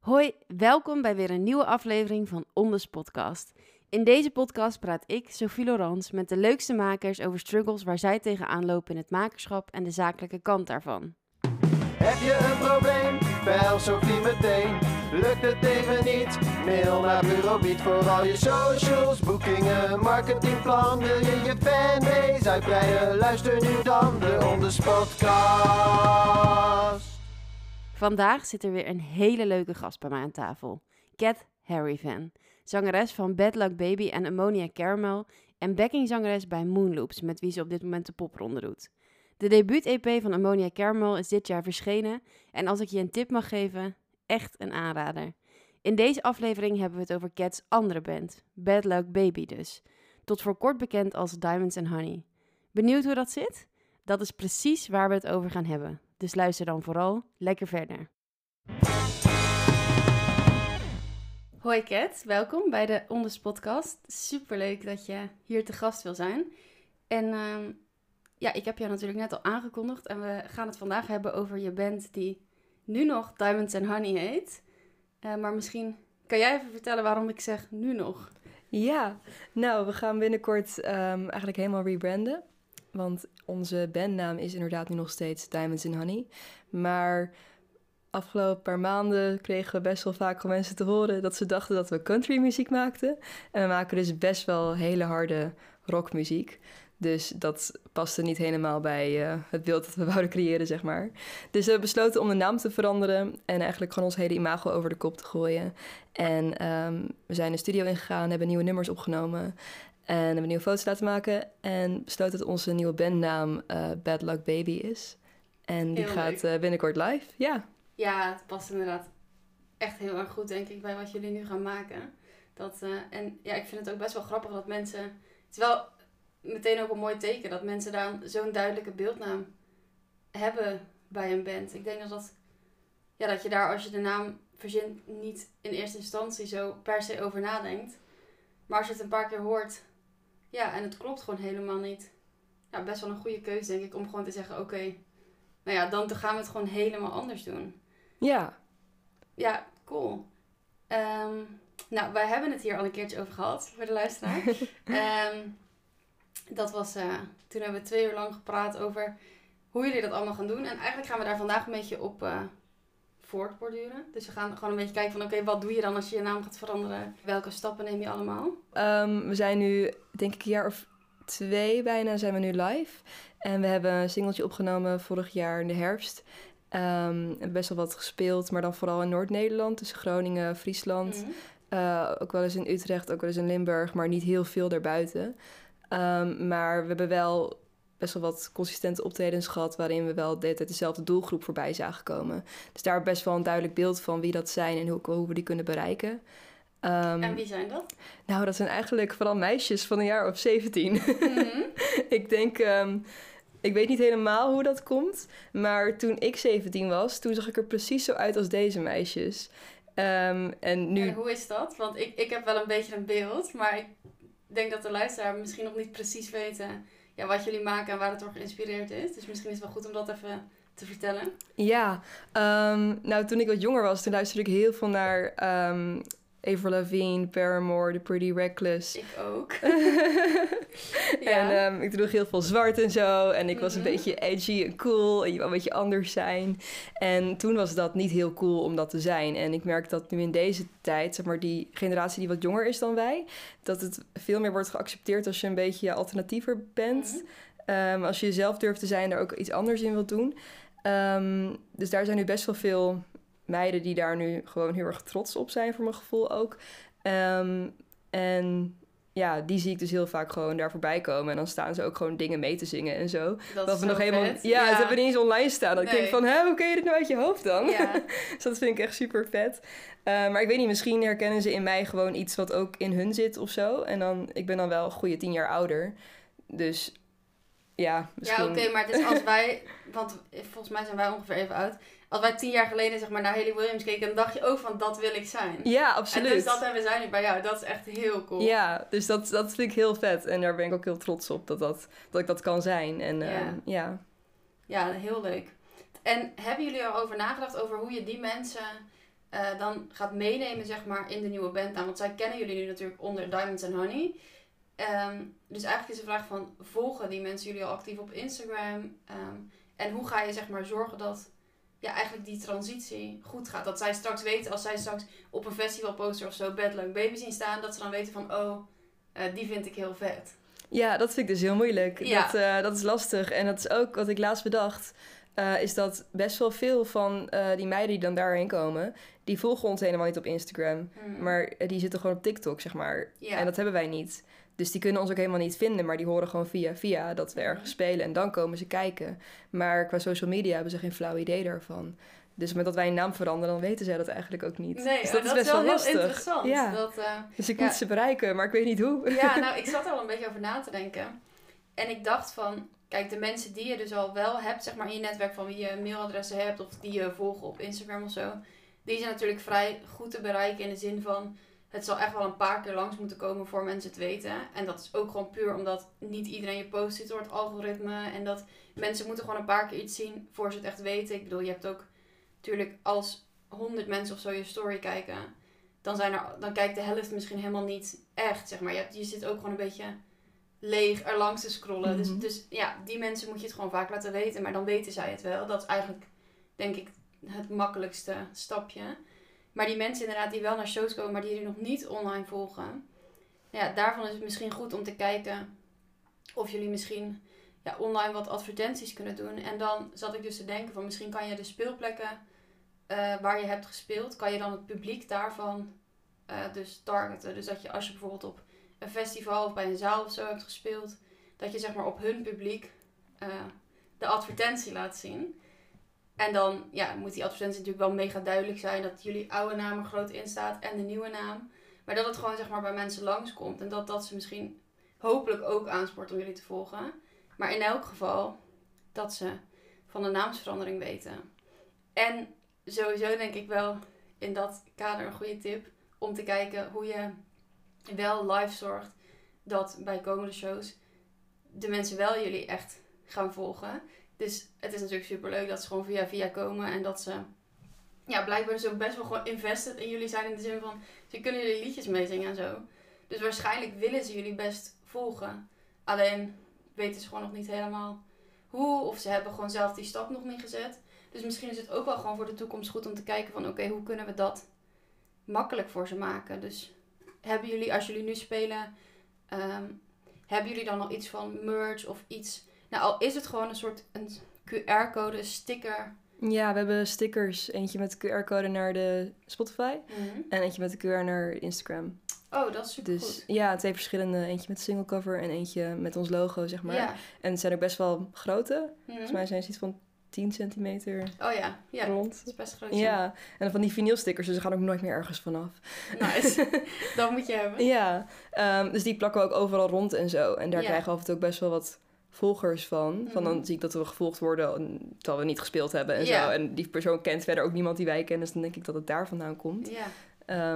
Hoi, welkom bij weer een nieuwe aflevering van Ondes Podcast. In deze podcast praat ik, Sophie Laurence, met de leukste makers over struggles waar zij tegenaan lopen in het makerschap en de zakelijke kant daarvan. Heb je een probleem? Bel Sophie meteen. Lukt het even niet? Mail naar Bureau Beat voor al je socials, boekingen, marketingplan. Wil je fanbase uitbreiden? Luister nu dan de Ondes Podcast. Vandaag zit er weer een hele leuke gast bij mij aan tafel. Cat Harrivan, zangeres van Bad Luck Baby en Ammonia Caramel en backingzangeres bij Moonloops, met wie ze op dit moment de popronde doet. De debuut-EP van Ammonia Caramel is dit jaar verschenen en als ik je een tip mag geven, echt een aanrader. In deze aflevering hebben we het over Cat's andere band, Bad Luck Baby dus. Tot voor kort bekend als Diamonds and Honey. Benieuwd hoe dat zit? Dat is precies waar we het over gaan hebben. Dus luister dan vooral lekker verder. Hoi Cat, welkom bij de Ondes Podcast. Superleuk dat je hier te gast wil zijn. En ik heb jou natuurlijk net al aangekondigd en we gaan het vandaag hebben over je band die nu nog Diamonds and Honey heet. Maar misschien kan jij even vertellen waarom ik zeg nu nog? Ja, nou, we gaan binnenkort eigenlijk helemaal rebranden. Want onze bandnaam is inderdaad nu nog steeds Diamonds and Honey. Maar afgelopen paar maanden kregen we best wel vaak van mensen te horen dat ze dachten dat we countrymuziek maakten. En we maken dus best wel hele harde rockmuziek. Dus dat paste niet helemaal bij het beeld dat we wouden creëren, zeg maar. Dus we hebben besloten om de naam te veranderen en eigenlijk gewoon ons hele imago over de kop te gooien. En we zijn de studio ingegaan, hebben nieuwe nummers opgenomen en hebben nieuwe foto's laten maken. En besloten dat onze nieuwe bandnaam Bad Luck Baby is. En die gaat binnenkort live, ja. Ja, het past inderdaad echt heel erg goed, denk ik, bij wat jullie nu gaan maken. Ik vind het ook best wel grappig dat mensen... Het is wel meteen ook een mooi teken dat mensen daar zo'n duidelijke beeldnaam hebben bij een band. Ik denk dat je daar, als je de naam verzint, niet in eerste instantie zo per se over nadenkt. Maar als je het een paar keer hoort, ja, en het klopt gewoon helemaal niet. Ja, best wel een goede keuze, denk ik, om gewoon te zeggen, oké, dan gaan we het gewoon helemaal anders doen. Ja. Ja, cool. Wij hebben het hier al een keertje over gehad, voor de luisteraar. Dat was, toen hebben we 2 uur lang gepraat over hoe jullie dat allemaal gaan doen. En eigenlijk gaan we daar vandaag een beetje op voortborduren. Dus we gaan gewoon een beetje kijken van oké, wat doe je dan als je je naam gaat veranderen? Welke stappen neem je allemaal? We zijn nu, denk ik, een jaar of 2 bijna zijn we nu live. En we hebben een singeltje opgenomen vorig jaar in de herfst. Best wel wat gespeeld, maar dan vooral in Noord-Nederland. Dus Groningen, Friesland. Mm-hmm. Ook wel eens in Utrecht, ook wel eens in Limburg. Maar niet heel veel daarbuiten. Maar we hebben wel best wel wat consistente optredens gehad waarin we wel de hele tijd dezelfde doelgroep voorbij zagen komen. Dus daar best wel een duidelijk beeld van wie dat zijn en hoe we die kunnen bereiken. En wie zijn dat? Nou, dat zijn eigenlijk vooral meisjes van een jaar of 17. Mm-hmm. Ik denk, ik weet niet helemaal hoe dat komt, maar toen ik 17 was, toen zag ik er precies zo uit als deze meisjes. En hoe is dat? Want ik heb wel een beetje een beeld, maar ik denk dat de luisteraar misschien nog niet precies weten wat jullie maken en waar het door geïnspireerd is. Dus misschien is het wel goed om dat even te vertellen. Ja, toen ik wat jonger was, toen luisterde ik heel veel naar Avril Lavigne, Paramore, The Pretty Reckless. Ik ook. En ik droeg heel veel zwart en zo. En ik was een beetje edgy en cool. En je wou een beetje anders zijn. En toen was dat niet heel cool om dat te zijn. En ik merk dat nu in deze tijd, zeg maar die generatie die wat jonger is dan wij, dat het veel meer wordt geaccepteerd als je een beetje alternatiever bent. Als je jezelf durft te zijn, daar ook iets anders in wilt doen. Dus daar zijn nu best wel veel meiden die daar nu gewoon heel erg trots op zijn, voor mijn gevoel ook. En ja, die zie ik dus heel vaak gewoon daar voorbij komen. En dan staan ze ook gewoon dingen mee te zingen en zo. Dat is we nog helemaal vet. Ja, het hebben we niet eens online staan. Dan Nee. denk ik van, hoe ken je dit nou uit je hoofd dan? Ja. Dus dat vind ik echt super vet. Maar ik weet niet, misschien herkennen ze in mij gewoon iets wat ook in hun zit of zo. En ik ben dan wel een goede 10 jaar ouder. Dus ja, misschien... Ja, oké, maar het is als wij, want volgens mij zijn wij ongeveer even oud. Als wij 10 jaar geleden zeg maar naar Hayley Williams keken, dan dacht je ook van dat wil ik zijn. Ja, absoluut. En dus dat hebben zij nu bij jou. Dat is echt heel cool. Ja, dus dat vind ik heel vet. En daar ben ik ook heel trots op dat ik dat kan zijn. En Ja, heel leuk. En hebben jullie erover nagedacht over hoe je die mensen dan gaat meenemen, zeg maar, in de nieuwe bandnaam. Want zij kennen jullie nu natuurlijk onder Diamonds and Honey. Dus eigenlijk is de vraag van, volgen die mensen jullie al actief op Instagram? En hoe ga je, zeg maar, zorgen dat eigenlijk die transitie goed gaat? Dat zij straks weten, als zij straks op een festivalposter of zo Bad Luck Baby zien staan, dat ze dan weten van, die vind ik heel vet. Ja, dat vind ik dus heel moeilijk. Ja. Dat is lastig. En dat is ook wat ik laatst bedacht. Is dat best wel veel van die meiden die dan daarheen komen, die volgen ons helemaal niet op Instagram. Maar die zitten gewoon op TikTok, zeg maar. Ja. En dat hebben wij niet. Dus die kunnen ons ook helemaal niet vinden, maar die horen gewoon via dat we ergens spelen. En dan komen ze kijken. Maar qua social media hebben ze geen flauw idee daarvan. Dus met dat wij een naam veranderen, dan weten zij dat eigenlijk ook niet. Nee, dus dat is best wel heel lastig. interessant. Ja. Dus ik moet ze bereiken, maar ik weet niet hoe. Ja, nou, ik zat er al een beetje over na te denken. En ik dacht van, kijk, de mensen die je dus al wel hebt, zeg maar, in je netwerk van wie je mailadressen hebt of die je volgen op Instagram of zo, die zijn natuurlijk vrij goed te bereiken in de zin van, het zal echt wel een paar keer langs moeten komen voor mensen het weten. En dat is ook gewoon puur omdat niet iedereen je post ziet door het algoritme. En dat mensen moeten gewoon een paar keer iets zien voor ze het echt weten. Ik bedoel, je hebt ook natuurlijk als 100 mensen of zo je story kijken, dan kijkt de helft misschien helemaal niet echt, zeg maar. Je zit ook gewoon een beetje leeg er langs te scrollen. Mm-hmm. Dus ja, die mensen moet je het gewoon vaak laten weten. Maar dan weten zij het wel. Dat is eigenlijk, denk ik, het makkelijkste stapje. Maar die mensen inderdaad die wel naar shows komen, maar die jullie nog niet online volgen. Ja, daarvan is het misschien goed om te kijken of jullie misschien online wat advertenties kunnen doen. En dan zat ik dus te denken van, misschien kan je de speelplekken waar je hebt gespeeld, kan je dan het publiek daarvan dus targeten. Dus dat je, als je bijvoorbeeld op een festival of bij een zaal of zo hebt gespeeld, dat je, zeg maar, op hun publiek de advertentie laat zien. En dan moet die advertentie natuurlijk wel mega duidelijk zijn, dat jullie oude naam er groot in staat en de nieuwe naam. Maar dat het gewoon, zeg maar, bij mensen langskomt en dat ze misschien hopelijk ook aanspoort om jullie te volgen. Maar in elk geval dat ze van de naamsverandering weten. En sowieso denk ik wel in dat kader een goede tip om te kijken hoe je wel live zorgt dat bij komende shows de mensen wel jullie echt gaan volgen. Dus het is natuurlijk superleuk dat ze gewoon via komen en dat ze blijkbaar dus ook best wel gewoon invested in jullie zijn in de zin van, ze kunnen jullie liedjes meezingen en zo. Dus waarschijnlijk willen ze jullie best volgen. Alleen weten ze gewoon nog niet helemaal hoe, of ze hebben gewoon zelf die stap nog niet gezet. Dus misschien is het ook wel gewoon voor de toekomst goed om te kijken van, oké, hoe kunnen we dat makkelijk voor ze maken? Dus hebben jullie, als jullie nu spelen, hebben jullie dan al iets van merch of iets? Nou, al is het gewoon een QR-code, een sticker. Ja, we hebben stickers. Eentje met de QR-code naar de Spotify. En eentje met de QR naar Instagram. Oh, dat is super dus goed. Ja, 2 verschillende. Eentje met single cover en eentje met ons logo, zeg maar. Ja. En het zijn ook best wel grote. Volgens mij zijn ze iets van 10 centimeter Oh ja, rond. Dat is best groot. Ja, en van die vinylstickers, dus ze gaan ook nooit meer ergens vanaf. Nice. Dat moet je hebben. Ja, dus die plakken we ook overal rond en zo. En daar krijgen we af en toe ook best wel wat volgers van. Van dan zie ik dat we gevolgd worden terwijl we niet gespeeld hebben en zo. En die persoon kent verder ook niemand die wij kennen. Dus dan denk ik dat het daar vandaan komt. Ja.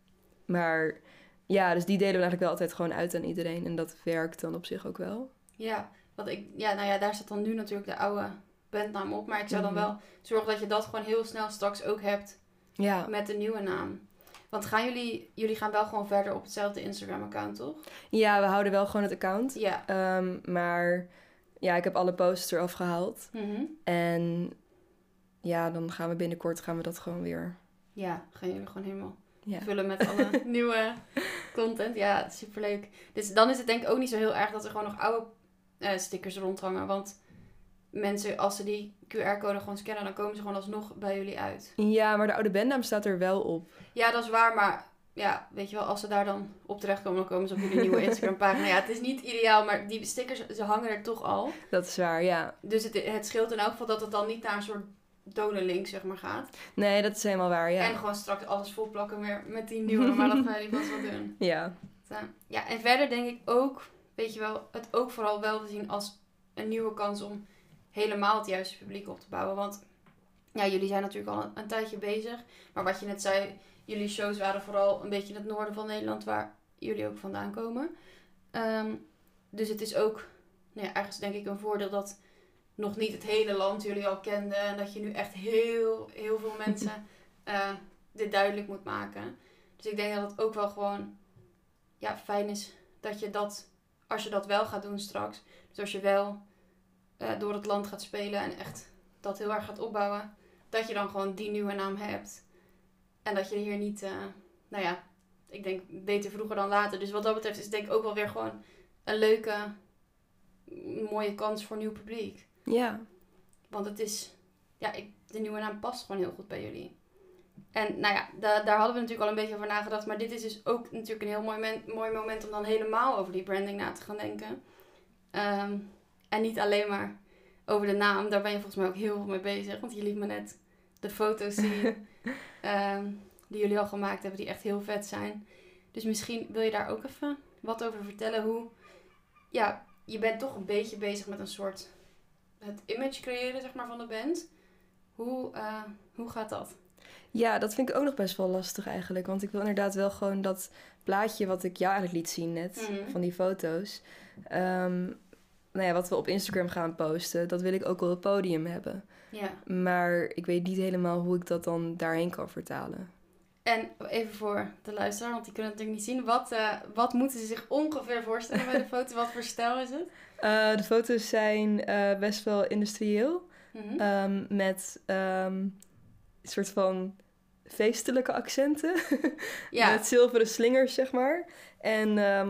Maar ja, dus die delen we eigenlijk wel altijd gewoon uit aan iedereen. En dat werkt dan op zich ook wel. Ja, daar staat dan nu natuurlijk de oude bandnaam op. Maar ik zou dan wel zorgen dat je dat gewoon heel snel straks ook hebt met de nieuwe naam. Want jullie gaan wel gewoon verder op hetzelfde Instagram-account, toch? Ja, we houden wel gewoon het account. Ja. Maar ja, ik heb alle posts eraf gehaald. En ja, dan gaan we binnenkort dat gewoon weer. Ja, gaan jullie gewoon helemaal vullen met alle nieuwe content. Ja, superleuk. Dus dan is het denk ik ook niet zo heel erg dat er gewoon nog oude stickers rondhangen. Want mensen, als ze die QR-code gewoon scannen, dan komen ze gewoon alsnog bij jullie uit. Ja, maar de oude bandnaam staat er wel op. Ja, dat is waar, maar ja, weet je wel, als ze daar dan op terechtkomen, dan komen ze op jullie nieuwe Instagram-pagina. Ja, het is niet ideaal, maar die stickers, ze hangen er toch al. Dat is waar, ja. Dus het scheelt in elk geval dat het dan niet naar een soort donenlink, zeg maar, gaat. Nee, dat is helemaal waar, ja. En gewoon straks alles volplakken weer met die nieuwe, maar dat gaan jullie vast wel doen. Ja. Ja, en verder denk ik ook, weet je wel, het ook vooral wel te zien als een nieuwe kans om helemaal het juiste publiek op te bouwen. Want ja, jullie zijn natuurlijk al een tijdje bezig. Maar wat je net zei, jullie shows waren vooral een beetje in het noorden van Nederland, waar jullie ook vandaan komen. Dus het is ook ergens denk ik een voordeel dat nog niet het hele land jullie al kenden. En dat je nu echt heel, heel veel mensen dit duidelijk moet maken. Dus ik denk dat het ook wel gewoon fijn is dat je dat, als je dat wel gaat doen straks, dus als je wel door het land gaat spelen en echt dat heel erg gaat opbouwen, dat je dan gewoon die nieuwe naam hebt. En dat je hier niet, ik denk beter vroeger dan later. Dus wat dat betreft is het denk ik ook wel weer gewoon een leuke, mooie kans voor nieuw publiek. Ja. Want het is, de nieuwe naam past gewoon heel goed bij jullie. En daar hadden we natuurlijk al een beetje over nagedacht. Maar dit is dus ook natuurlijk een heel mooi moment om dan helemaal over die branding na te gaan denken. En niet alleen maar over de naam. Daar ben je volgens mij ook heel veel mee bezig. Want je liet me net de foto's zien die jullie al gemaakt hebben. Die echt heel vet zijn. Dus misschien wil je daar ook even wat over vertellen. Hoe, je bent toch een beetje bezig met een soort het image creëren, zeg maar, van de band. Hoe gaat dat? Ja, dat vind ik ook nog best wel lastig eigenlijk. Want ik wil inderdaad wel gewoon dat plaatje wat ik jou eigenlijk liet zien net, van die foto's. Wat we op Instagram gaan posten, dat wil ik ook op het podium hebben. Ja. Maar ik weet niet helemaal hoe ik dat dan daarheen kan vertalen. En even voor de luisteraar, want die kunnen het natuurlijk niet zien. Wat moeten ze zich ongeveer voorstellen bij de foto? Wat voor stijl is het? De foto's zijn best wel industrieel. Met een soort van feestelijke accenten. Met zilveren slingers, zeg maar. En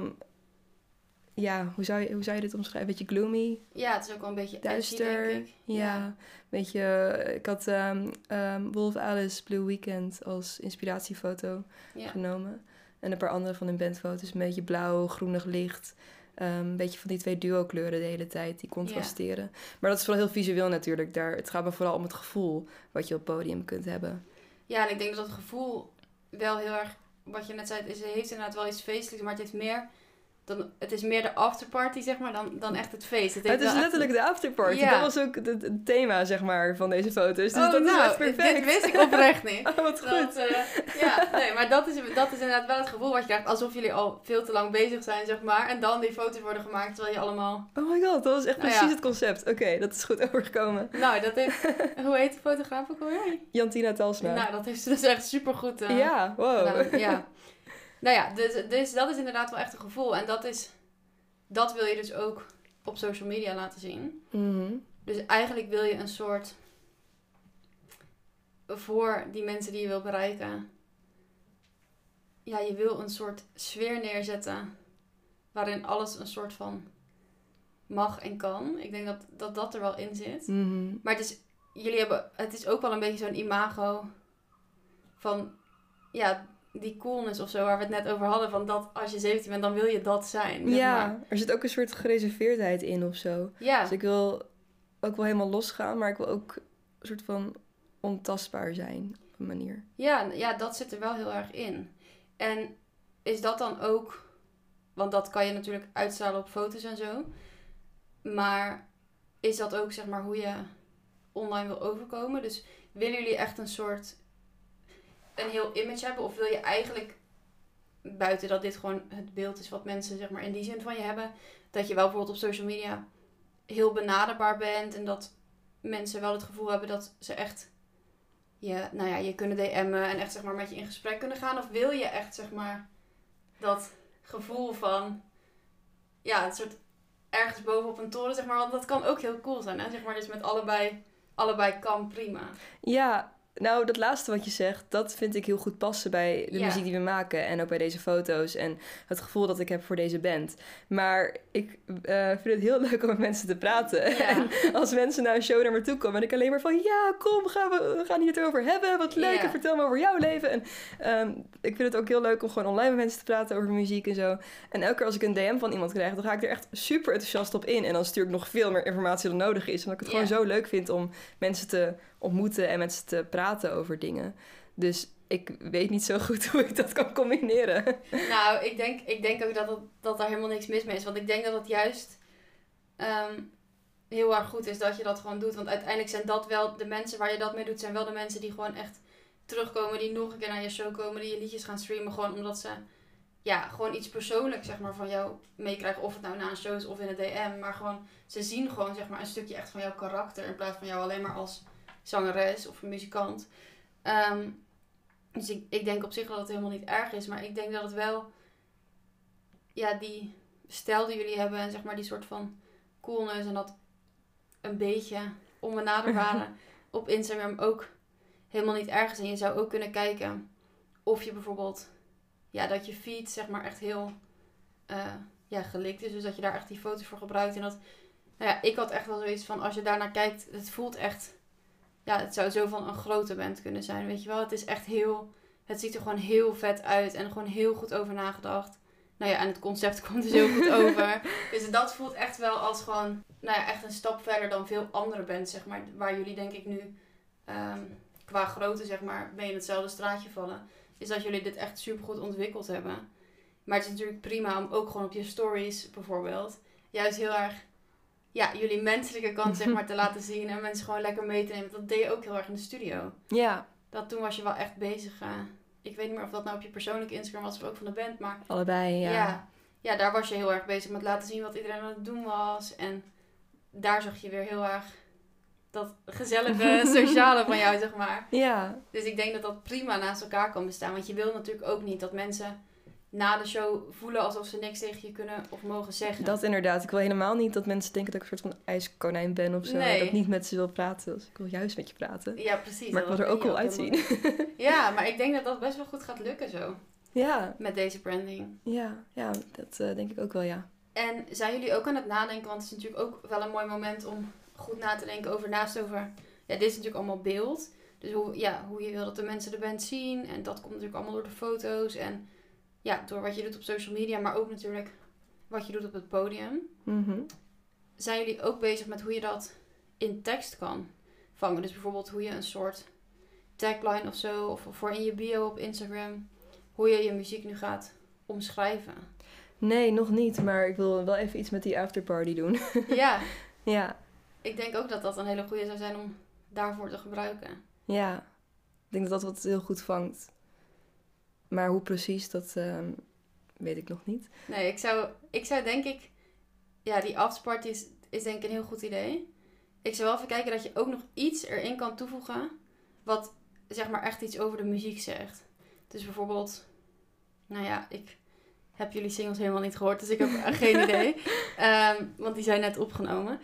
hoe zou je dit omschrijven? Een beetje gloomy. Ja, het is ook wel een beetje duister. Edgy, denk ik. Ja, beetje. Ik had Wolf Alice Blue Weekend als inspiratiefoto genomen. En een paar andere van hun bandfoto's. Een beetje blauw, groenig licht. Een beetje van die 2 duo-kleuren de hele tijd, die contrasteren. Maar dat is wel heel visueel natuurlijk. Het gaat me vooral om het gevoel wat je op het podium kunt hebben. Ja, en ik denk dat het gevoel wel heel erg, wat je net zei, het heeft inderdaad wel iets feestelijks, maar het is meer de afterparty, zeg maar, dan echt het feest. Het is letterlijk de afterparty. Ja. Dat was ook het thema, zeg maar, van deze foto's. Dus dat is echt perfect. Dit wist ik oprecht niet. Oh, wat goed. Maar dat is inderdaad wel het gevoel wat je krijgt, alsof jullie al veel te lang bezig zijn, zeg maar. En dan die foto's worden gemaakt, terwijl je allemaal... Oh my god, dat was echt precies het concept. Oké, dat is goed overgekomen. Nou, dat heeft... Hoe heet de fotograaf ook alweer? Jantina Talsma. Nou, dat heeft ze dus echt supergoed ja, wow. gedaan. Ja. Dus dat is inderdaad wel echt een gevoel. En dat wil je dus ook op social media laten zien. Mm-hmm. Dus eigenlijk wil je een soort... Voor die mensen die je wil bereiken... Ja, je wil een soort sfeer neerzetten... Waarin alles een soort van mag en kan. Ik denk dat er wel in zit. Mm-hmm. Maar het is ook wel een beetje zo'n imago... Van... Ja... die coolness of zo, waar we het net over hadden, van dat als je 17 bent, dan wil je dat zijn. Er zit ook een soort gereserveerdheid in of zo. Ja. Dus ik wil ook wel helemaal losgaan, maar ik wil ook een soort van ontastbaar zijn op een manier. Ja, dat zit er wel heel erg in. En is dat dan ook, want dat kan je natuurlijk uitstralen op foto's en zo, maar is dat ook, zeg maar, hoe je online wil overkomen? Dus willen jullie echt een heel image hebben? Of wil je eigenlijk, buiten dat dit gewoon het beeld is wat mensen, zeg maar, in die zin van je hebben, dat je wel bijvoorbeeld op social media heel benaderbaar bent en dat mensen wel het gevoel hebben dat ze echt je kunnen DM'en en echt, zeg maar, met je in gesprek kunnen gaan? Of wil je echt, zeg maar, dat gevoel van het soort ergens boven op een toren, zeg maar, want dat kan ook heel cool zijn, hè? Zeg maar, dus met allebei kan prima. Ja. Nou, dat laatste wat je zegt, dat vind ik heel goed passen bij de muziek die we maken. En ook bij deze foto's en het gevoel dat ik heb voor deze band. Maar ik vind het heel leuk om met mensen te praten. Ja. En als mensen naar een show naar me toe komen, ben ik alleen maar van... Ja, kom, we gaan hier het over hebben. Wat leuk, en vertel me over jouw leven. En ik vind het ook heel leuk om gewoon online met mensen te praten over muziek en zo. En elke keer als ik een DM van iemand krijg, dan ga ik er echt super enthousiast op in. En dan stuur ik nog veel meer informatie dan nodig is. Omdat ik het gewoon zo leuk vind om mensen te ontmoeten en met ze te praten over dingen. Dus ik weet niet zo goed hoe ik dat kan combineren. Nou, ik denk ook dat daar helemaal niks mis mee is. Want ik denk dat het juist heel erg goed is dat je dat gewoon doet. Want uiteindelijk zijn dat wel de mensen waar je dat mee doet, zijn wel de mensen die gewoon echt terugkomen, die nog een keer naar je show komen, die je liedjes gaan streamen, gewoon omdat ze gewoon iets persoonlijks, zeg maar, van jou meekrijgen. Of het nou na een show is of in een DM. Maar gewoon, ze zien gewoon, zeg maar, een stukje echt van jouw karakter in plaats van jou alleen maar als zangeres of een muzikant. Dus ik denk op zich dat het helemaal niet erg is. Maar ik denk dat het wel... Ja, die stijl die jullie hebben en zeg maar die soort van coolness en dat een beetje onbenaderbare op Instagram ook helemaal niet erg is. En je zou ook kunnen kijken of je bijvoorbeeld... Ja, dat je feed zeg maar echt heel gelikt is. Dus dat je daar echt die foto's voor gebruikt. En dat... Nou ja, ik had echt wel zoiets van... Als je daarnaar kijkt, het voelt echt... Ja, het zou zo van een grote band kunnen zijn, weet je wel. Het is echt heel... Het ziet er gewoon heel vet uit en gewoon heel goed over nagedacht. Nou ja, en het concept komt dus heel goed over. Dus dat voelt echt wel als gewoon... Nou ja, echt een stap verder dan veel andere bands, zeg maar. Waar jullie denk ik nu qua grootte, zeg maar, mee in hetzelfde straatje vallen. Is dat jullie dit echt super goed ontwikkeld hebben. Maar het is natuurlijk prima om ook gewoon op je stories bijvoorbeeld... Juist heel erg... Ja, jullie menselijke kant zeg maar te laten zien. En mensen gewoon lekker mee te nemen. Dat deed je ook heel erg in de studio. Ja. Toen was je wel echt bezig. Ik weet niet meer of dat nou op je persoonlijke Instagram was of ook van de band. Maar Allebei, ja. Ja, daar was je heel erg bezig met laten zien wat iedereen aan het doen was. En daar zag je weer heel erg dat gezellige sociale van jou, zeg maar. Ja. Dus ik denk dat dat prima naast elkaar kan bestaan. Want je wil natuurlijk ook niet dat mensen na de show voelen alsof ze niks tegen je kunnen of mogen zeggen. Dat inderdaad. Ik wil helemaal niet dat mensen denken dat ik een soort van ijskonijn ben of zo. Nee. Dat ik niet met ze wil praten. Dus ik wil juist met je praten. Ja, precies. Maar ik wil er ook wel uitzien. Ja, maar ik denk dat dat best wel goed gaat lukken zo. Ja. Met deze branding. Ja, dat denk ik ook wel, ja. En zijn jullie ook aan het nadenken, want het is natuurlijk ook wel een mooi moment om goed na te denken over, ja, dit is natuurlijk allemaal beeld. Dus hoe je wil dat de mensen de band zien. En dat komt natuurlijk allemaal door de foto's en ja, door wat je doet op social media, maar ook natuurlijk wat je doet op het podium. Mm-hmm. Zijn jullie ook bezig met hoe je dat in tekst kan vangen? Dus bijvoorbeeld hoe je een soort tagline of zo, of voor in je bio op Instagram, hoe je je muziek nu gaat omschrijven? Nee, nog niet. Maar ik wil wel even iets met die afterparty doen. Ja. Ja. Ik denk ook dat dat een hele goede zou zijn om daarvoor te gebruiken. Ja. Ik denk dat dat wat heel goed vangt. Maar hoe precies, dat weet ik nog niet. Nee, ik zou denk ik... Ja, die afterparty is denk ik een heel goed idee. Ik zou wel even kijken dat je ook nog iets erin kan toevoegen wat zeg maar echt iets over de muziek zegt. Dus bijvoorbeeld... Nou ja, ik heb jullie singles helemaal niet gehoord, dus ik heb geen idee. Want die zijn net opgenomen.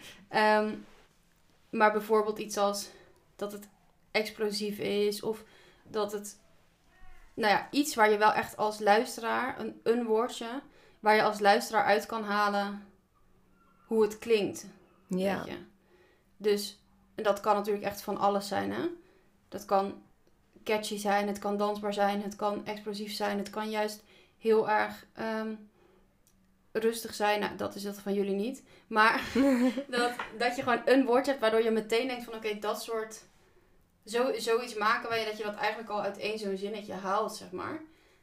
Maar bijvoorbeeld iets als dat het explosief is of dat het... Nou ja, iets waar je wel echt als luisteraar, een woordje, waar je als luisteraar uit kan halen hoe het klinkt. Ja. Weet je. Dus, en dat kan natuurlijk echt van alles zijn, hè. Dat kan catchy zijn, het kan dansbaar zijn, het kan explosief zijn, het kan juist heel erg rustig zijn. Nou, dat is dat van jullie niet. Maar dat je gewoon een woordje hebt waardoor je meteen denkt van oké, dat soort... Zoiets maken dat je dat eigenlijk al uit één zo'n zinnetje haalt, zeg maar.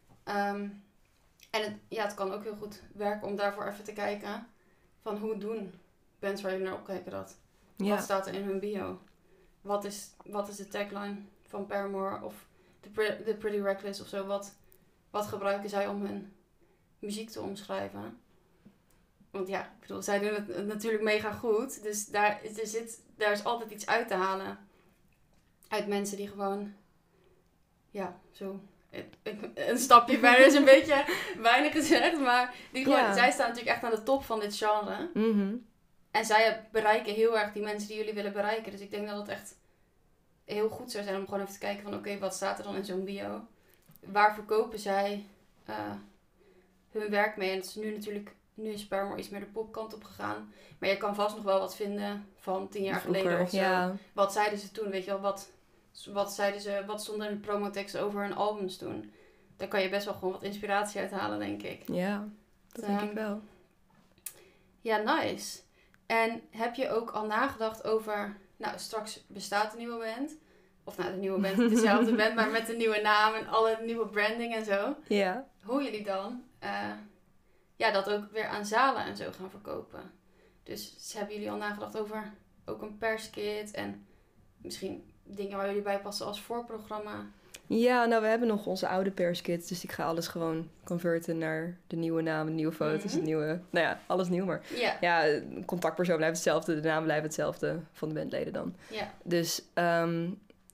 En het kan ook heel goed werken om daarvoor even te kijken van hoe doen bands waar jullie naar opkijken dat. Ja. Wat staat er in hun bio? Wat is de tagline van Paramore of The Pretty Reckless of zo? Wat gebruiken zij om hun muziek te omschrijven? Want ja, ik bedoel, zij doen het natuurlijk mega goed. Dus daar is altijd iets uit te halen. Uit mensen die gewoon... Ja, zo... Een stapje verder is een beetje weinig gezegd. Maar die gewoon, zij staan natuurlijk echt aan de top van dit genre. Mm-hmm. En zij bereiken heel erg die mensen die jullie willen bereiken. Dus ik denk dat het echt heel goed zou zijn om gewoon even te kijken van... Oké, wat staat er dan in zo'n bio? Waar verkopen zij hun werk mee? En het is nu natuurlijk... Nu is Paramore iets meer de popkant op gegaan. Maar je kan vast nog wel wat vinden van 10 jaar geleden of zo. Ja. Wat zeiden ze toen? Weet je wel, wat zeiden ze? Wat stond er in de promotekst over hun albums toen? Daar kan je best wel gewoon wat inspiratie uit halen, denk ik. Ja, dat denk ik wel. Ja, nice. En heb je ook al nagedacht over... Nou, straks bestaat een nieuwe band. Of nou, de nieuwe band, dezelfde band, maar met een nieuwe naam en alle nieuwe branding en zo. Ja. Hoe jullie dan... dat ook weer aan zalen en zo gaan verkopen. Dus hebben jullie al nagedacht over ook een perskit en misschien dingen waar jullie bij passen als voorprogramma? Ja, nou we hebben nog onze oude perskits, dus ik ga alles gewoon converten naar de nieuwe naam, de nieuwe foto's, de nieuwe, nou ja, alles nieuw. Maar ja, contactpersoon blijft hetzelfde, de naam blijft hetzelfde van de bandleden dan. Ja. Dus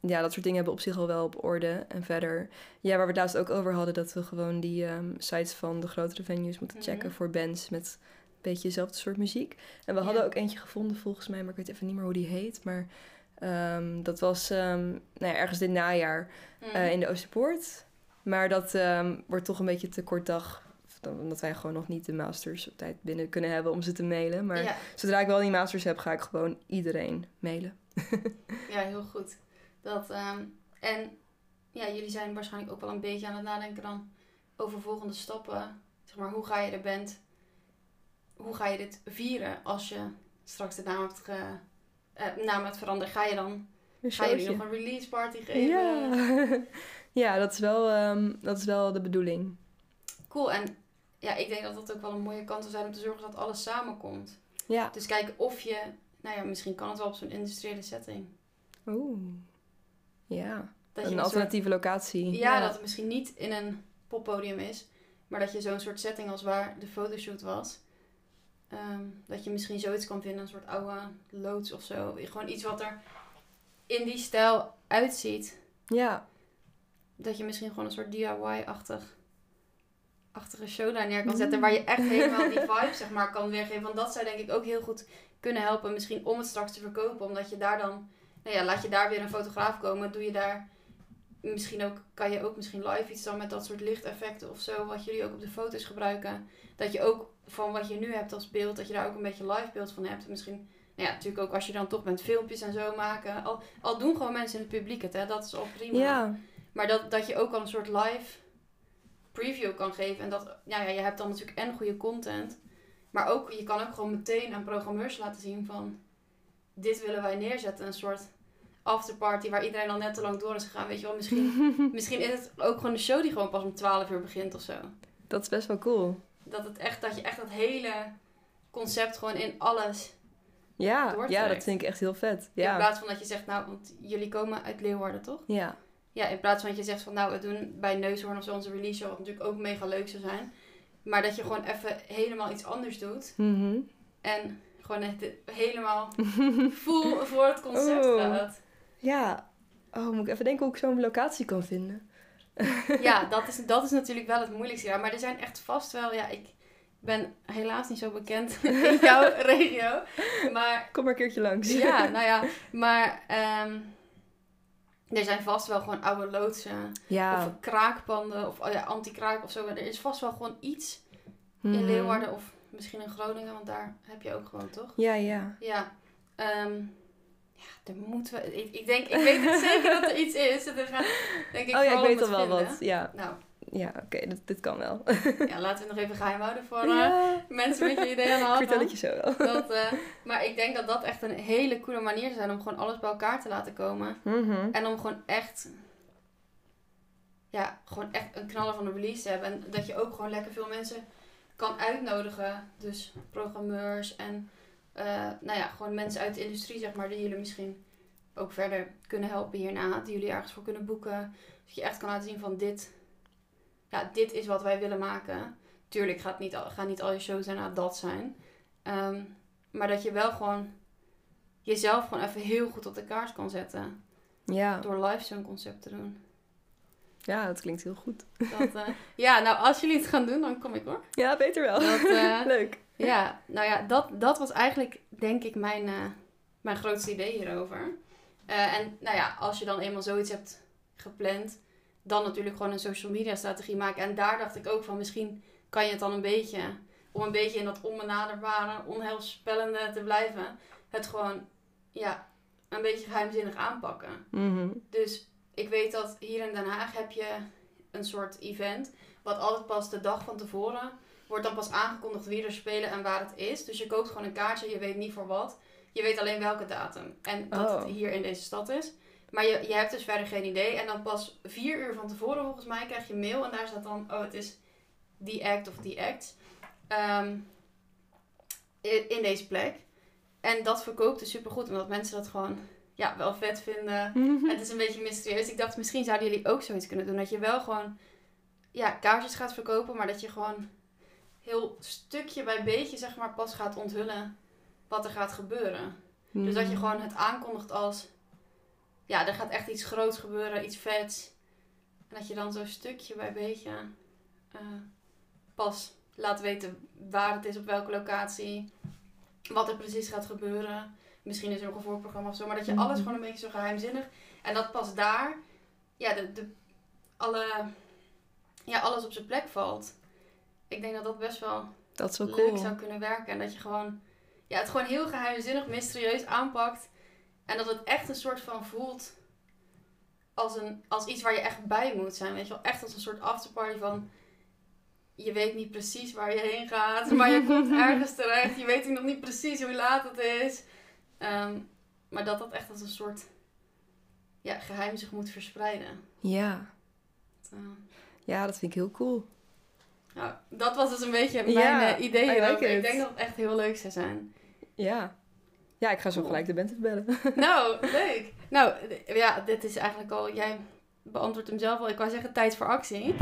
ja, dat soort dingen hebben we op zich al wel op orde. En verder, ja, waar we het laatst ook over hadden... dat we gewoon die sites van de grotere venues moeten checken... voor bands met een beetje dezelfde soort muziek. En we hadden ook eentje gevonden volgens mij... maar ik weet even niet meer hoe die heet. Maar dat was ergens dit najaar in de Oosterpoort. Maar dat wordt toch een beetje te kort dag... omdat wij gewoon nog niet de masters op tijd binnen kunnen hebben om ze te mailen. Maar zodra ik wel die masters heb, ga ik gewoon iedereen mailen. Ja, heel goed. En ja, jullie zijn waarschijnlijk ook wel een beetje aan het nadenken dan over volgende stappen. Zeg maar, hoe ga je de band, hoe ga je dit vieren als je straks de naam hebt veranderd? Ga je jullie nog een release party geven? Ja, ja, dat is wel de bedoeling. Cool, en ja, ik denk dat dat ook wel een mooie kans zou zijn om te zorgen dat alles samenkomt. Ja. Dus kijken of je, misschien kan het wel op zo'n industriële setting. Oeh, ja. Dat een alternatieve locatie. Ja, dat het misschien niet in een poppodium is, maar dat je zo'n soort setting als waar de fotoshoot was, dat je misschien zoiets kan vinden, een soort oude loods of zo. Gewoon iets wat er in die stijl uitziet. Ja. Dat je misschien gewoon een soort DIY-achtige show daar neer kan zetten, waar je echt helemaal die vibe, zeg maar, kan weergeven. Want dat zou denk ik ook heel goed kunnen helpen, misschien om het straks te verkopen. Omdat je daar dan, laat je daar weer een fotograaf komen, doe je daar kan je ook misschien live iets dan met dat soort lichteffecten of zo, wat jullie ook op de foto's gebruiken. Dat je ook van wat je nu hebt als beeld, dat je daar ook een beetje live beeld van hebt. Misschien, natuurlijk ook als je dan toch bent filmpjes en zo maken. Al doen gewoon mensen in het publiek het, hè, dat is al prima. Ja. Maar dat je ook al een soort live preview kan geven. En dat, je hebt dan natuurlijk en goede content. Maar ook, je kan ook gewoon meteen aan programmeurs laten zien van, dit willen wij neerzetten. Een soort afterparty waar iedereen al net te lang door is gegaan. Weet je wel, misschien is het ook gewoon een show die gewoon pas om 12 uur begint of zo. Dat is best wel cool. Dat je echt dat hele concept gewoon in alles doortrekt. Ja, dat vind ik echt heel vet. Ja. In plaats van dat je zegt, want jullie komen uit Leeuwarden, toch? Ja. Ja, in plaats van dat je zegt van, we doen bij Neushoorn of zo onze release show, wat natuurlijk ook mega leuk zou zijn. Maar dat je gewoon even helemaal iets anders doet. Mm-hmm. En gewoon echt helemaal full voor het concept gaat. Ja. Oh, moet ik even denken hoe ik zo'n locatie kan vinden. Ja, dat is natuurlijk wel het moeilijkste. Ja. Maar er zijn echt vast wel, ik ben helaas niet zo bekend in jouw regio. Maar kom maar een keertje langs. Ja, maar er zijn vast wel gewoon oude loodsen. Ja. Of kraakpanden. Of anti-kraak of zo. Er is vast wel gewoon iets in Leeuwarden. Of misschien in Groningen. Want daar heb je ook gewoon, toch? Ja. Ja. Er moeten we... Ik weet het zeker dat er iets is. Er gaat, denk ik, ik weet al wel vinden. wat. Ja. Nou. Ja, oké, dit kan wel. Ja, laten we het nog even geheim houden voor mensen met je ideeën aan de hand. Ik vertel het je zo wel. Maar ik denk dat dat echt een hele coole manier zou zijn om gewoon alles bij elkaar te laten komen. Mm-hmm. En om gewoon echt een knaller van de release te hebben. En dat je ook gewoon lekker veel mensen kan uitnodigen. Dus programmeurs en gewoon mensen uit de industrie, zeg maar, die jullie misschien ook verder kunnen helpen hierna. Die jullie ergens voor kunnen boeken. Dat je echt kan laten zien van dit is wat wij willen maken. Tuurlijk gaan niet al je shows daarna dat zijn. Maar dat je wel gewoon jezelf gewoon even heel goed op de kaart kan zetten. Ja. Door live zo'n concept te doen. Ja, dat klinkt heel goed. Als jullie het gaan doen, dan kom ik hoor. Ja, beter wel. Leuk. Ja, dat was eigenlijk denk ik mijn grootste idee hierover. Als je dan eenmaal zoiets hebt gepland, dan natuurlijk gewoon een social media strategie maken. En daar dacht ik ook van, misschien kan je het dan een beetje in dat onbenaderbare, onheilspellende te blijven, het gewoon, een beetje geheimzinnig aanpakken. Mm-hmm. Dus ik weet dat hier in Den Haag heb je een soort event, wat altijd pas de dag van tevoren wordt dan pas aangekondigd wie er spelen en waar het is. Dus je koopt gewoon een kaartje, je weet niet voor wat. Je weet alleen welke datum. En dat het hier in deze stad is. Maar je hebt dus verder geen idee. En dan pas 4 uur van tevoren volgens mij krijg je mail. En daar staat dan, het is die act of die act. In deze plek. En dat verkoopt dus supergoed. Omdat mensen dat gewoon wel vet vinden. Mm-hmm. En het is een beetje mysterieus. Ik dacht, misschien zouden jullie ook zoiets kunnen doen. Dat je wel gewoon kaartjes gaat verkopen. Maar dat je gewoon heel stukje bij beetje, zeg maar, pas gaat onthullen wat er gaat gebeuren. Dus dat je gewoon het aankondigt als ja, er gaat echt iets groots gebeuren, iets vets. En dat je dan zo stukje bij beetje pas laat weten waar het is, op welke locatie, wat er precies gaat gebeuren. Misschien is er nog een voorprogramma of zo, maar dat je alles gewoon een beetje zo geheimzinnig. En dat pas daar, ja, alles op zijn plek valt. Ik denk dat dat best wel Dat is wel leuk cool. zou kunnen werken. En dat je gewoon, ja, het gewoon heel geheimzinnig, mysterieus aanpakt. En dat het echt een soort van voelt als iets waar je echt bij moet zijn. Weet je wel, echt als een soort afterparty van, je weet niet precies waar je heen gaat, maar je komt ergens terecht. Je weet nog niet precies hoe laat het is. Maar dat echt als een soort geheim zich moet verspreiden. Ja. Ja, dat vind ik heel cool. Nou, dat was dus een beetje Ja, mijn idee I like hierover. it. Ik denk dat het echt heel leuk zou zijn. Ja. Ja, ik ga zo gelijk de band even bellen. Nou, leuk. Nou, ja, dit is eigenlijk al, jij beantwoordt hem zelf al. Ik wou zeggen, tijd voor actie.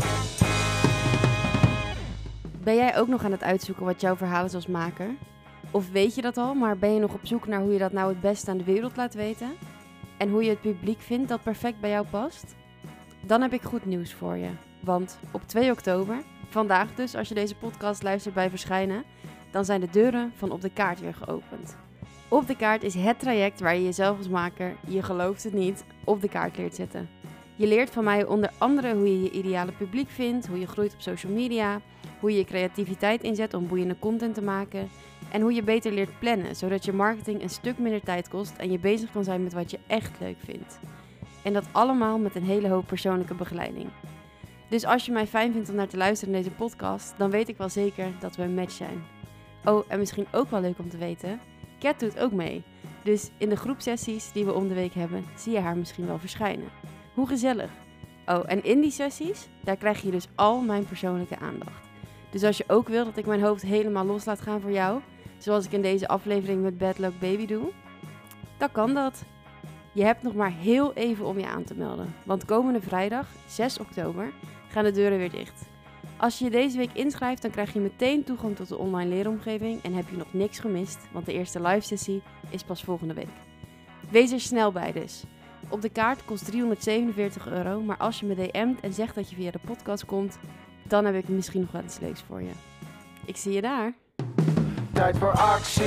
Ben jij ook nog aan het uitzoeken wat jouw verhaal is als maker? Of weet je dat al, maar ben je nog op zoek naar hoe je dat nou het beste aan de wereld laat weten? En hoe je het publiek vindt dat perfect bij jou past? Dan heb ik goed nieuws voor je. Want op 2 oktober, vandaag dus als je deze podcast luistert bij verschijnen, dan zijn de deuren van Op de Kaart weer geopend. Op de Kaart is het traject waar je jezelf als maker, je gelooft het niet, op de kaart leert zetten. Je leert van mij onder andere hoe je je ideale publiek vindt, hoe je groeit op social media, hoe je je creativiteit inzet om boeiende content te maken en hoe je beter leert plannen, zodat je marketing een stuk minder tijd kost en je bezig kan zijn met wat je echt leuk vindt. En dat allemaal met een hele hoop persoonlijke begeleiding. Dus als je mij fijn vindt om naar te luisteren in deze podcast, dan weet ik wel zeker dat we een match zijn. Oh, en misschien ook wel leuk om te weten, Kat doet ook mee. Dus in de groepsessies die we om de week hebben, zie je haar misschien wel verschijnen. Hoe gezellig! Oh, en in die sessies, daar krijg je dus al mijn persoonlijke aandacht. Dus als je ook wil dat ik mijn hoofd helemaal los laat gaan voor jou, zoals ik in deze aflevering met Bad Luck Baby doe, dan kan dat. Je hebt nog maar heel even om je aan te melden, want komende vrijdag, 6 oktober, gaan de deuren weer dicht. Als je je deze week inschrijft, dan krijg je meteen toegang tot de online leeromgeving en heb je nog niks gemist, want de eerste live sessie is pas volgende week. Wees er snel bij dus. Op de kaart kost €347, maar als je me DM't en zegt dat je via de podcast komt, dan heb ik misschien nog wel iets leuks voor je. Ik zie je daar. Tijd voor actie.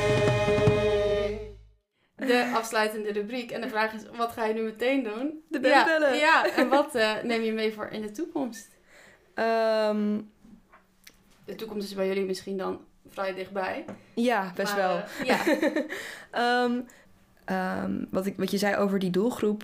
De afsluitende rubriek. En de vraag is, wat ga je nu meteen doen? De band bellen. Ja, en wat neem je mee voor in de toekomst? De toekomst is bij jullie misschien dan vrij dichtbij. Ja, best Maar, wel. Ja. Wat je zei over die doelgroep,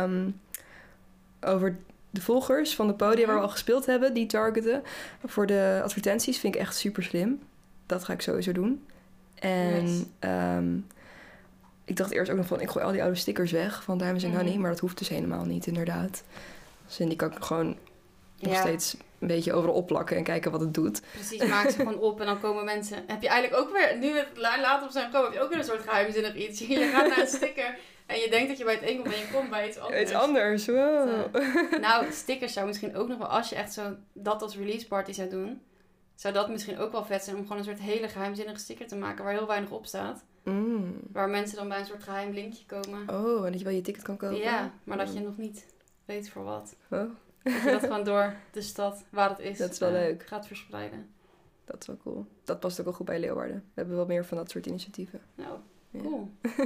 over de volgers van de podia waar we al gespeeld hebben, die targeten voor de advertenties, vind ik echt super slim. Dat ga ik sowieso doen. En Nice. Ik dacht eerst ook nog van, ik gooi al die oude stickers weg van Diamonds and Honey, maar dat hoeft dus helemaal niet, inderdaad. Dus die kan ik gewoon nog steeds een beetje overal opplakken en kijken wat het doet. Precies, maak ze gewoon op en dan komen mensen. Heb je eigenlijk ook weer, nu we het later op zijn gekomen, heb je ook weer een soort geheimzinnig iets. Je gaat naar een sticker en je denkt dat je bij het een komt en je komt bij iets anders. Iets anders, wow. Nou, stickers zou misschien ook nog wel, als je echt zo dat als release party zou doen, zou dat misschien ook wel vet zijn om gewoon een soort hele geheimzinnige sticker te maken waar heel weinig op staat. Waar mensen dan bij een soort geheim linkje komen. Oh, en dat je wel je ticket kan kopen. Ja, maar dat je nog niet weet voor wat. Oh. Dat je dat gewoon door de stad waar het is, Dat is wel leuk. gaat verspreiden. Dat is wel cool. Dat past ook wel goed bij Leeuwarden. We hebben wel meer van dat soort initiatieven. Nou, Ja. cool.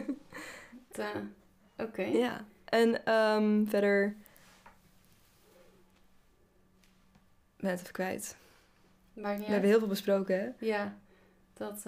Oké. Ja. En verder... Ik ben het even kwijt. Maakt niet We hebben uit. heel veel besproken, hè? Ja, dat...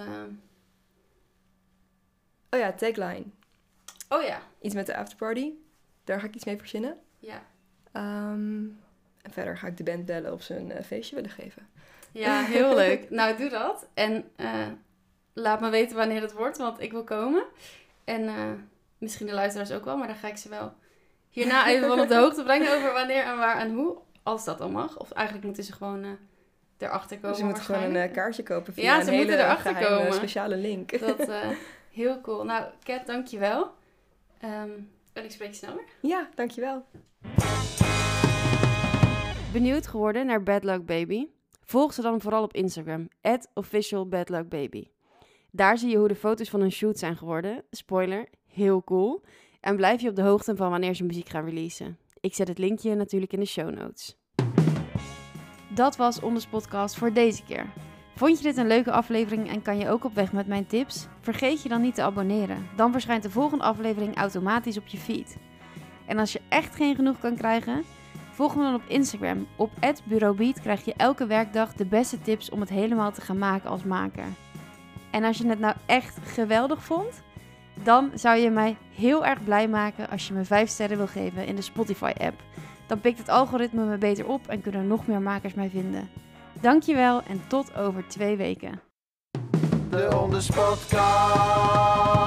Oh ja, tagline. Oh ja. Iets met de afterparty. Daar ga ik iets mee verzinnen. Ja. En verder ga ik de band bellen of ze een feestje willen geven. Ja, heel leuk. Nou, doe dat. En laat me weten wanneer het wordt, want ik wil komen. En misschien de luisteraars ook wel, maar dan ga ik ze wel hierna even van op de hoogte brengen over wanneer en waar en hoe. Als dat al mag. Of eigenlijk moeten ze gewoon erachter komen. Dus je moet gewoon een kaartje kopen via Ja, een ze hele moeten erachter geheime komen. speciale link. Dat, heel cool. Nou, Kat, dankjewel. En ik spreek je snel weer. Ja, dankjewel. Benieuwd geworden naar Bad Luck Baby? Volg ze dan vooral op Instagram, @officialbadluckbaby. Daar zie je hoe de foto's van hun shoot zijn geworden. Spoiler, heel cool. En blijf je op de hoogte van wanneer ze muziek gaan releasen. Ik zet het linkje natuurlijk in de show notes. Dat was Onders Podcast voor deze keer. Vond je dit een leuke aflevering en kan je ook op weg met mijn tips? Vergeet je dan niet te abonneren. Dan verschijnt de volgende aflevering automatisch op je feed. En als je echt geen genoeg kan krijgen, volg me dan op Instagram. Op @bureaubeat krijg je elke werkdag de beste tips om het helemaal te gaan maken als maker. En als je het nou echt geweldig vond, dan zou je mij heel erg blij maken als je me 5 sterren wil geven in de Spotify-app. Dan pikt het algoritme me beter op en kunnen nog meer makers mij vinden. Dankjewel en tot over 2 weken. De Onders Podcast.